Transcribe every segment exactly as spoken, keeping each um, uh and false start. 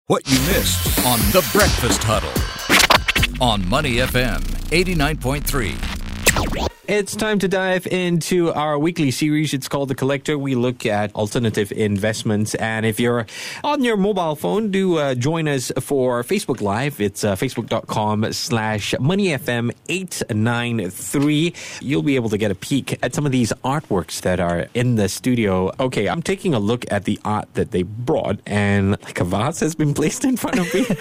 What you missed on The Breakfast Huddle on Money F M eighty-nine point three. It's time to dive into our weekly series. It's called The Collector. We look at alternative investments. And if you're on your mobile phone, do uh, join us for Facebook Live. It's uh, facebook.com slash moneyfm893. You'll be able to get a peek at some of these artworks that are in the studio. Okay, I'm taking a look at the art that they brought, and like a vase has been placed in front of me.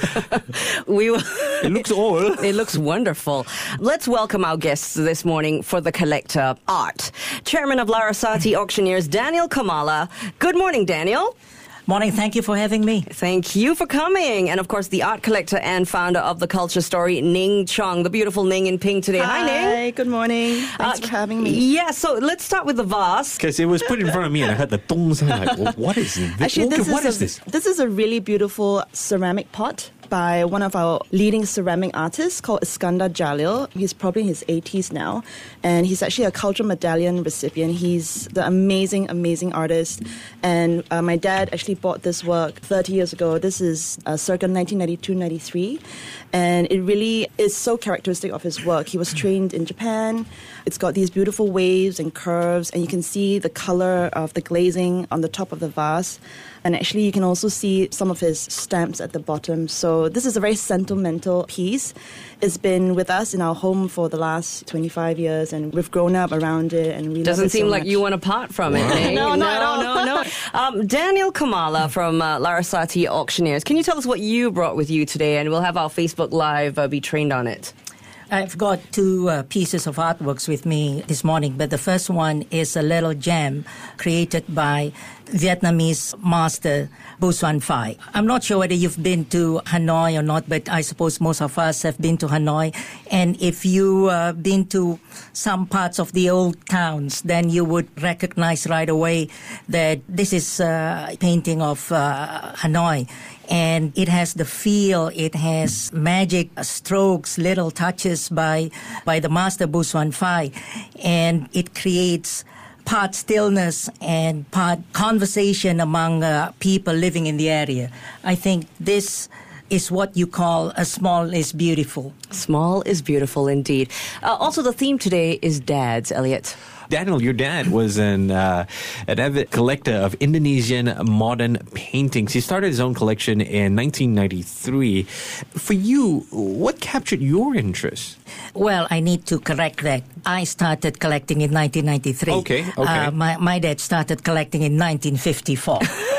we will It looks old. It looks wonderful. Let's welcome our guests this morning for The Collector Art. Chairman of Larasati Auctioneers, Daniel Kamala. Good morning, Daniel. Morning. Thank you for having me. Thank you for coming. And of course, the art collector and founder of The Culture Story, Ning Chung, the beautiful Ning in pink today. Hi, Hi Ning. Hi, good morning. Thanks uh, for having me. Yeah, so let's start with the vase. Because it was put in front of me and I heard the dong sound. Like, well, what is this? Actually, this, okay, is, what a, is this? This is a really beautiful ceramic pot by one of our leading ceramic artists called Iskandar Jalil. He's probably in his eighties now, and he's actually a Cultural Medallion recipient. He's the amazing, amazing artist, and uh, my dad actually bought this work thirty years ago. This is uh, circa nineteen ninety-two ninety-three, and it really is so characteristic of his work. He was trained in Japan. It's got these beautiful waves and curves, and you can see the color of the glazing on the top of the vase. And actually, you can also see some of his stamps at the bottom. So this is a very sentimental piece. It's been with us in our home for the last twenty-five years, and we've grown up around it, and we Doesn't love it seem so like much. you want to part from Wow. it, Ning. No, not at all. No, no, no. Um, Daniel Kamala from uh, Larasati Auctioneers. Can you tell us what you brought with you today? And we'll have our Facebook Live uh, be trained on it. I've got two uh, pieces of artworks with me this morning, but the first one is a little gem created by Vietnamese master Bo Xuan Phai. I'm not sure whether you've been to Hanoi or not, but I suppose most of us have been to Hanoi. And if you've uh, been to some parts of the old towns, then you would recognize right away that this is uh, a painting of uh, Hanoi. And it has the feel, it has magic strokes, little touches by by the master Bo Xuan Phai. And it creates part stillness and part conversation among uh, people living in the area. I think this is what you call a small is beautiful. Small is beautiful indeed. Uh, also, the theme today is dads, Elliot. Daniel, your dad was an uh, an avid collector of Indonesian modern paintings. He started his own collection in nineteen ninety-three. For you, what captured your interest? Well, I need to correct that. I started collecting in nineteen ninety-three. Okay, okay. Uh, my, my dad started collecting in nineteen fifty-four.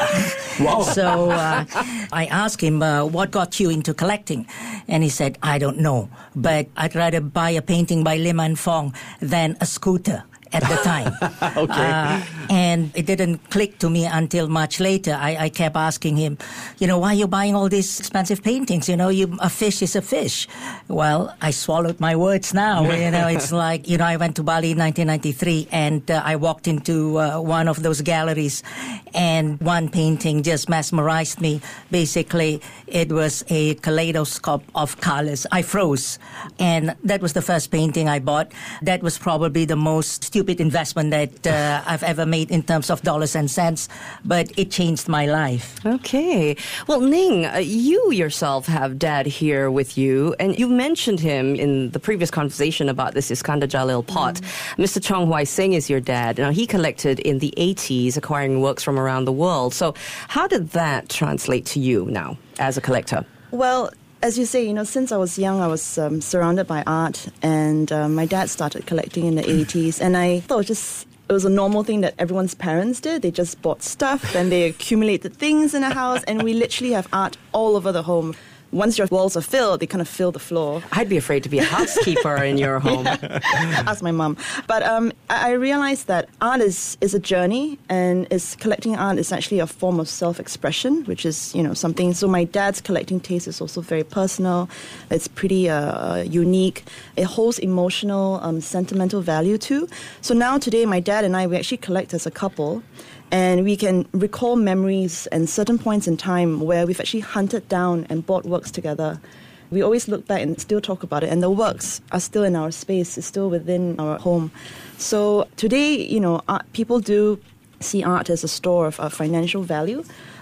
Wow. So uh, I asked him, uh, what got you into collecting? And he said, I don't know, but I'd rather buy a painting by Lim An Fong than a scooter at the time. Okay. Uh, and it didn't click to me until much later. I, I kept asking him, you know, why are you buying all these expensive paintings? You know, you, a fish is a fish. Well, I swallowed my words now. You know, it's like, you know, I went to Bali in nineteen ninety-three and uh, I walked into uh, one of those galleries and one painting just mesmerized me. Basically, it was a kaleidoscope of colors. I froze. And that was the first painting I bought. That was probably the most stupid investment that uh, I've ever made in terms of dollars and cents, but it changed my life. Okay. Well, Ning, uh, you yourself have Dad here with you, and you mentioned him in the previous conversation about this Iskandar Jalil pot. Mm. Mister Chong Huai Sing is your dad. Now, he collected in the eighties, acquiring works from around the world. So how did that translate to you now as a collector? Well, as you say, you know, since I was young, I was um, surrounded by art, and uh, my dad started collecting in the eighties, and I thought it was just it was a normal thing that everyone's parents did. They just bought stuff and they accumulated things in a house, and we literally have art all over the home. Once your walls are filled, they kind of fill the floor. I'd be afraid to be a housekeeper in your home. Ask my mum. But um, I I realized that art is, is a journey, and is collecting art is actually a form of self-expression, which is, you know, something. So my dad's collecting taste is also very personal. It's pretty uh, unique. It holds emotional, um, sentimental value too. So now today, my dad and I, we actually collect as a couple. And we can recall memories and certain points in time where we've actually hunted down and bought works together. We always look back and still talk about it, and the works are still in our space, it's still within our home. So today, you know, art, people do see art as a store of uh, financial value,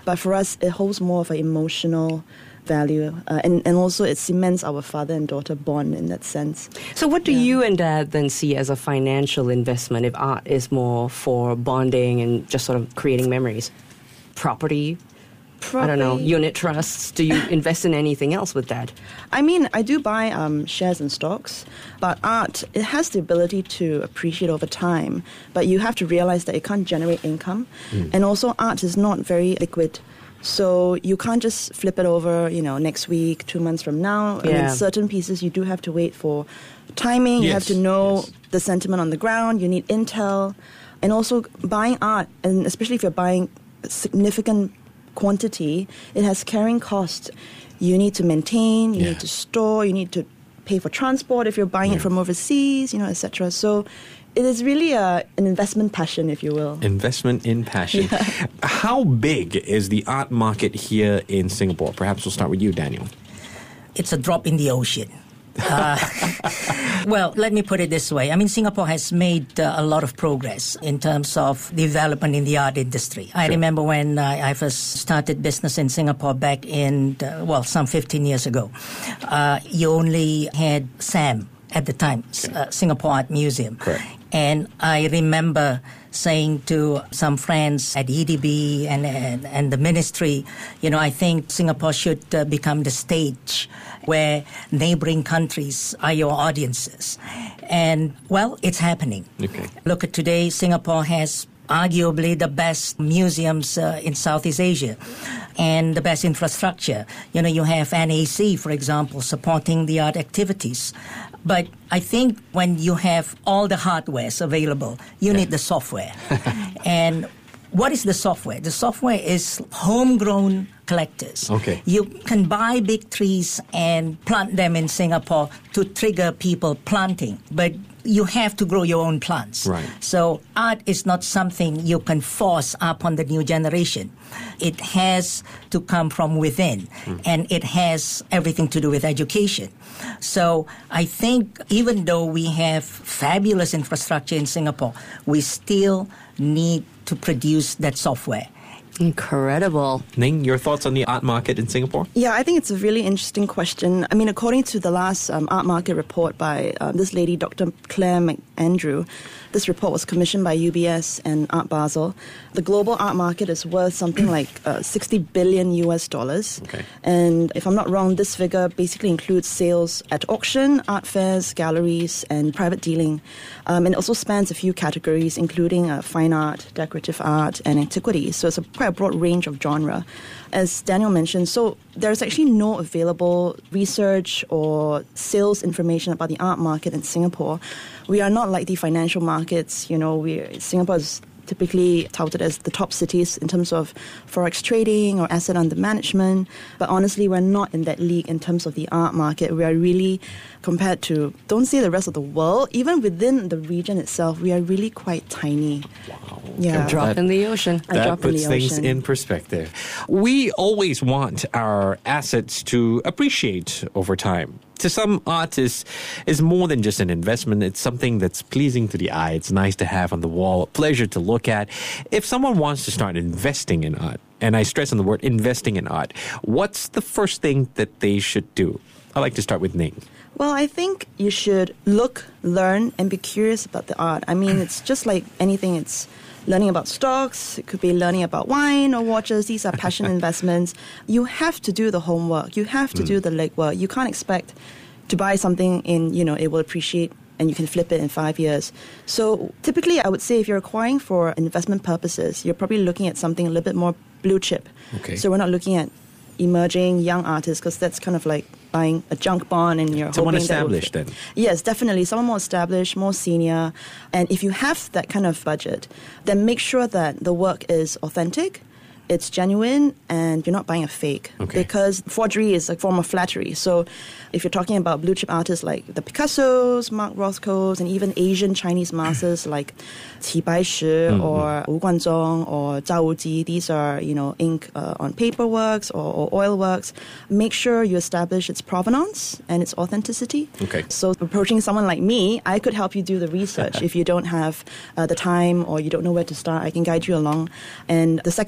But for us, it holds more of an emotional value, uh, and, and also it cements our father and daughter bond in that sense. So what do Yeah. you and Dad then see as a financial investment if art is more for bonding and just sort of creating memories? Property? I don't know, Probably- unit trusts? Do you invest in anything else with Dad? I mean, I do buy um, shares and stocks, but art, it has the ability to appreciate over time, but you have to realize that it can't generate income. And also, art is not very liquid. So you can't just flip it over, you know, next week, two months from now. I Yeah. mean, certain pieces you do have to wait for timing. You Yes, have to know yes. the sentiment on the ground. You need intel. And also buying art, and especially if you're buying a significant quantity, it has carrying costs. You need to maintain, you Yeah. need to store, you need to pay for transport if you're buying Yeah. it from overseas, you know, et cetera. So it is really a, an investment passion, if you will. Investment in passion. How big is the art market here in Singapore? Perhaps we'll start with you, Daniel. It's a drop in the ocean. Uh, well, let me put it this way. I mean, Singapore has made uh, a lot of progress in terms of development in the art industry. I Sure. remember when uh, I first started business in Singapore back in, uh, well, some fifteen years ago. Uh, you only had SAM at the time, S- uh, Singapore Art Museum. Correct. And I remember saying to some friends at E D B and, and, and the ministry, you know, I think Singapore should uh, become the stage where neighboring countries are your audiences. And, well, it's happening. Okay. Look at today, Singapore has arguably the best museums uh, in Southeast Asia and the best infrastructure. You know, you have N A C, for example, supporting the art activities. But I think when you have all the hardwares available, you need the software. And what is the software? The software is homegrown collectors. Okay. You can buy big trees and plant them in Singapore to trigger people planting, but you have to grow your own plants. Right. So art is not something you can force upon the new generation. It has to come from within, and it has everything to do with education. So I think even though we have fabulous infrastructure in Singapore, we still need to produce that software. Incredible. Ning, your thoughts on the art market in Singapore? Yeah, I think it's a really interesting question. I mean, according to the last um, art market report by uh, this lady, Doctor Claire McAndrew, this report was commissioned by U B S and Art Basel. The global art market is worth something like uh, sixty billion U S dollars. Okay. And if I'm not wrong, this figure basically includes sales at auction, art fairs, galleries, and private dealing. Um, and it also spans a few categories, including uh, fine art, decorative art, and antiquities. So it's a quite a broad range of genre. As Daniel mentioned, so there's actually no available research or sales information about the art market in Singapore. We are not like the financial markets. You know, we Singapore is typically touted as the top cities in terms of forex trading or asset under management. But honestly, we're not in that league in terms of the art market. We are really, compared to, don't say the rest of the world, even within the region itself, we are really quite tiny. Wow. Yeah. Drop That- in the ocean. A That drop in puts the things ocean. in perspective. We always want our assets to appreciate over time. To some, art is, is more than just an investment. It's something that's pleasing to the eye. It's nice to have on the wall, a pleasure to look at. If someone wants to start investing in art, and I stress on the word investing in art, what's the first thing that they should do? I'd like to start with Ning. Well, I think you should look, learn, and be curious about the art. I mean, it's just like anything. It's learning about stocks. It could be learning about wine or watches. These are passion investments. You have to do the homework. You have to do the legwork. You can't expect to buy something in, you know, it will appreciate and you can flip it in five years. So typically, I would say if you're acquiring for investment purposes, you're probably looking at something a little bit more blue chip. Okay. So we're not looking at emerging young artists because that's kind of like buying a junk bond and you're Someone hoping that it will established fit. then. Yes, definitely. Someone more established, more senior. And if you have that kind of budget, then make sure that the work is authentic, it's genuine, and you're not buying a fake. Okay. Because forgery is a form of flattery. So if you're talking about blue chip artists like the Picassos, Mark Rothkos, and even Asian Chinese masters like Qi Baishi or Wu Guanzhong or Zhao Wuji, these are, you know, ink uh, on paper works or, or oil works. Make sure you establish its provenance and its authenticity. Okay. So approaching someone like me, I could help you do the research. If you don't have uh, the time or you don't know where to start, I can guide you along. And the second step I would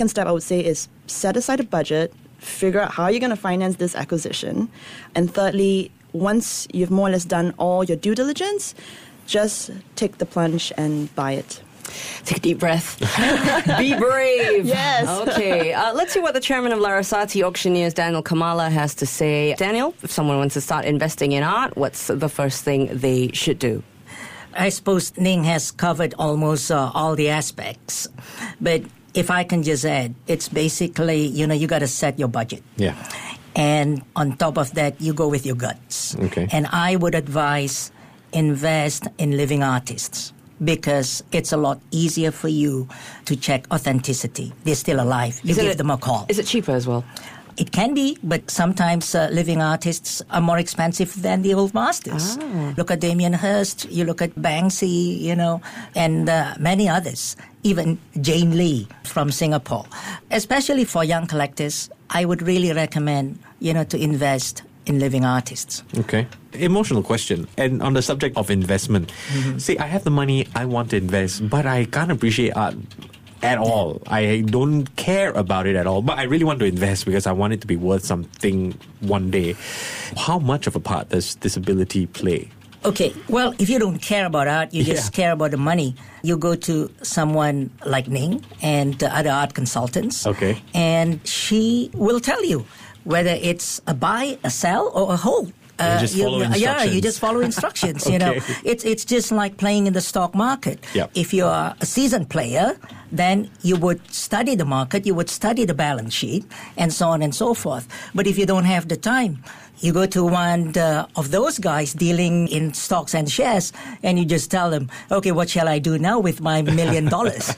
say is set aside a budget, figure out how you're going to finance this acquisition. And thirdly, once you've more or less done all your due diligence, just take the plunge and buy it. Take a deep breath. Be brave. Yes. Okay. Uh, let's see what the chairman of Larasati Auctioneers, Daniel Kamala, has to say. Daniel, if someone wants to start investing in art, what's the first thing they should do? I suppose Ning has covered almost uh, all the aspects. But if I can just add, it's basically, you know, you got to set your budget. Yeah. And on top of that, you go with your guts. Okay. And I would advise invest in living artists, because it's a lot easier for you to check authenticity. They're still alive. You Isn't give it- them a call. Is it cheaper as well? It can be, but sometimes uh, living artists are more expensive than the old masters. Ah. Look at Damien Hirst, you look at Banksy, you know, and uh, many others. Even Jane Lee from Singapore. Especially for young collectors, I would really recommend, you know, to invest in living artists. Okay. Emotional question. And on the subject of investment, Mm-hmm. see, I have the money, I want to invest, but I can't appreciate art at all. I don't care about it at all, but I really want to invest because I want it to be worth something one day. How much of a part does disability play? Okay, well, if you don't care about art, you just Yeah. care about the money, you go to someone like Ning and uh, other art consultants. Okay. And she will tell you whether it's a buy, a sell, or a hold. You just follow Yeah, you instructions. just follow instructions. You know, Okay. it's it's just like playing in the stock market. Yep. If you're a seasoned player, then you would study the market, you would study the balance sheet, and so on and so forth. But if you don't have the time, you go to one uh, of those guys dealing in stocks and shares, and you just tell them, "Okay, what shall I do now with my million dollars?"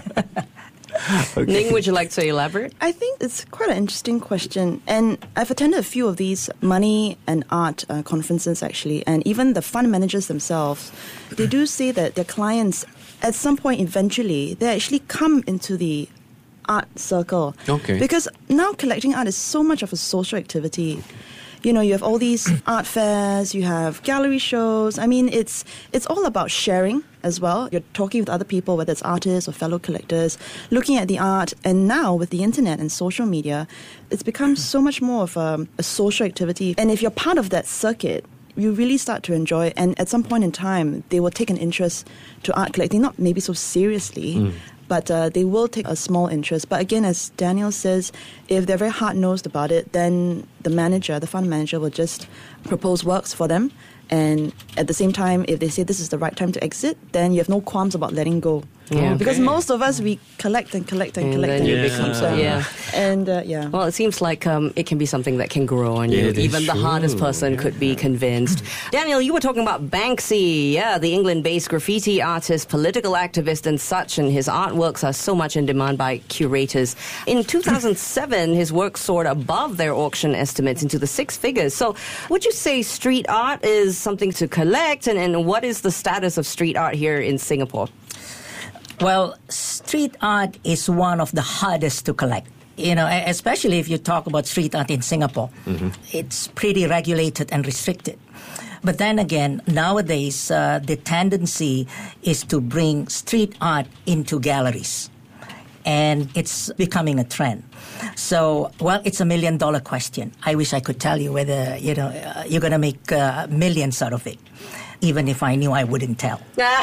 Ning, would you like to elaborate? I think it's quite an interesting question. And I've attended a few of these money and art uh, conferences, actually. And even the fund managers themselves, they do say that their clients, at some point eventually, they actually come into the art circle. Okay. Because now collecting art is so much of a social activity. You know, you have all these art fairs, you have gallery shows. I mean, it's it's all about sharing as well. You're talking with other people, whether it's artists or fellow collectors, looking at the art. And now with the internet and social media, it's become so much more of a, a social activity. And if you're part of that circuit, you really start to enjoy it. And at some point in time, they will take an interest to art collecting, not maybe so seriously, Mm. but uh, they will take a small interest. But again, as Daniel says, if they're very hard-nosed about it, then the manager, the fund manager, will just propose works for them. And at the same time, if they say this is the right time to exit, then you have no qualms about letting go. Yeah. Because Okay. most of us, we collect and collect and, And collect. then and you Yeah. become so, collect. yeah. And uh, yeah. Well, it seems like um, it can be something that can grow on you. It is Even the hardest true, person yeah. could be convinced. Daniel, you were talking about Banksy, yeah, the England-based graffiti artist, political activist and such, and his artworks are so much in demand by curators. In two thousand seven, his work soared above their auction estimates into the six figures. So would you say street art is something to collect, and, and what is the status of street art here in Singapore? Well, street art is one of the hardest to collect. You know, e- especially if you talk about street art in Singapore. It's pretty regulated and restricted. But then again, nowadays, uh, the tendency is to bring street art into galleries. And it's becoming a trend. So, well, it's a million dollar question. I wish I could tell you whether, you know, uh, you're going to make uh, millions out of it. Even if I knew, I wouldn't tell.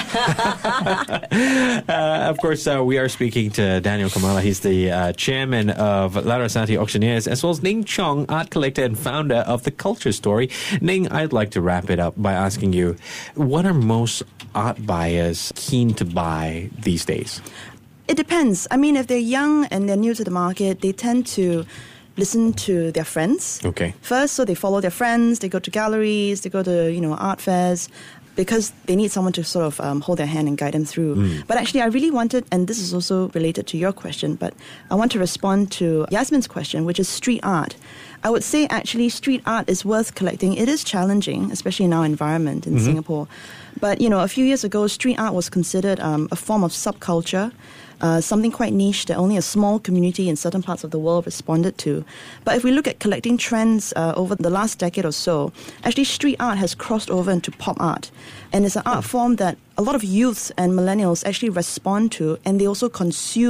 Uh, of course, uh, we are speaking to Daniel Kamala. He's the uh, chairman of Larasati Auctioneers, as well as Ning Chong, art collector and founder of The Culture Story. Ning, I'd like to wrap it up by asking you, what are most art buyers keen to buy these days? It depends. I mean, if they're young and they're new to the market, they tend to listen to their friends. Okay. First, so they follow their friends, they go to galleries, they go to, you know, art fairs, because they need someone to sort of um, hold their hand and guide them through. But actually, I really wanted, and this is also related to your question, but I want to respond to Yasmin's question, which is street art. I would say actually street art is worth collecting. It is challenging, especially in our environment in Singapore. But, you know, a few years ago, street art was considered um, a form of subculture, uh, something quite niche that only a small community in certain parts of the world responded to. But if we look at collecting trends uh, over the last decade or so, actually street art has crossed over into pop art. And it's an art form that a lot of youths and millennials actually respond to, and they also consume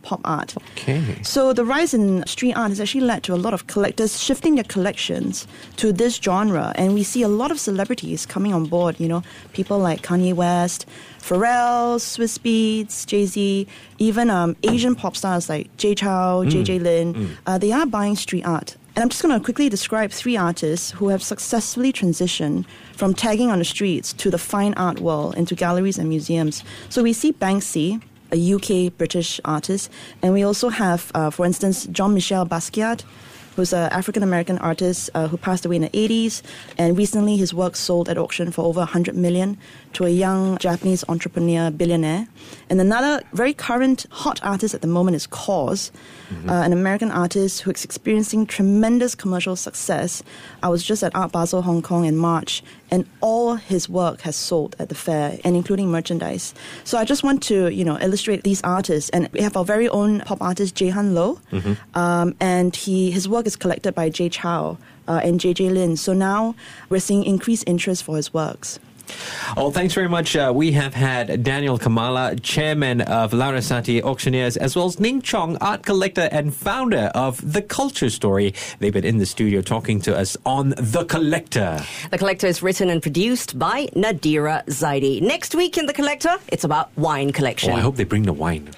pop art. Okay. So the rise in street art has actually led to a lot of collectors shifting their collections to this genre, and we see a lot of celebrities coming on board, you know, people like Kanye West, Pharrell, Swizz Beatz, Jay-Z, even um, Asian pop stars like Jay Chou, mm. J J Lin, mm. uh, they are buying street art. And I'm just going to quickly describe three artists who have successfully transitioned from tagging on the streets to the fine art world into galleries and museums. So we see Banksy, a U K British artist, and we also have, uh, for instance, Jean-Michel Basquiat, who's an African-American artist uh, who passed away in the eighties, and recently his work sold at auction for over one hundred million dollars to a young Japanese entrepreneur billionaire. And another very current hot artist at the moment is Kaws, mm-hmm. uh, an American artist who is experiencing tremendous commercial success. I was just at Art Basel Hong Kong in March, and all his work has sold at the fair, and including merchandise. So I just want to, you know, illustrate these artists. And we have our very own pop artist, Jae-Han Low, mm-hmm. um, and he his work is collected by Jay Chou uh, and J J Lin. So now we're seeing increased interest for his works. Oh, thanks very much. Uh, we have had Daniel Kamala, chairman of Larasati Auctioneers, as well as Ning Chong, art collector and founder of The Culture Story. They've been in the studio talking to us on The Collector. The Collector is written and produced by Nadira Zaidi. Next week in The Collector, it's about wine collection. Oh, I hope they bring the wine.